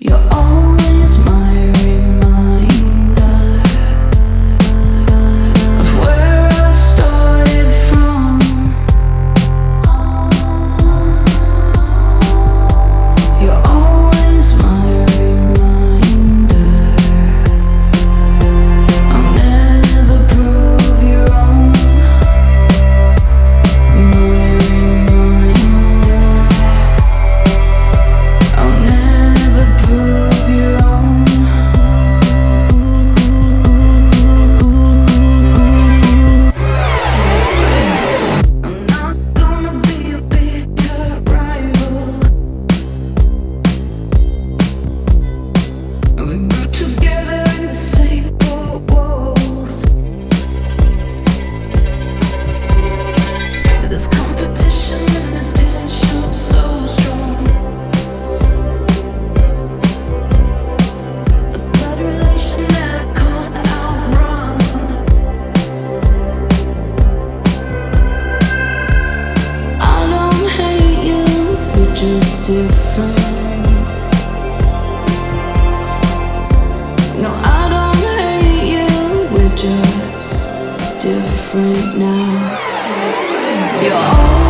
You're always my reminder of where I started from. You're always my reminder. I'll never prove you wrong. My reminder. I'll never prove you wrong. I'm not gonna be a bitter rival. We grew together in the same four walls. But this competition and this tension so strong. A blood relation that I can't outrun. I don't hate you, we're just different. No, I don't hate you, we're just different now. You're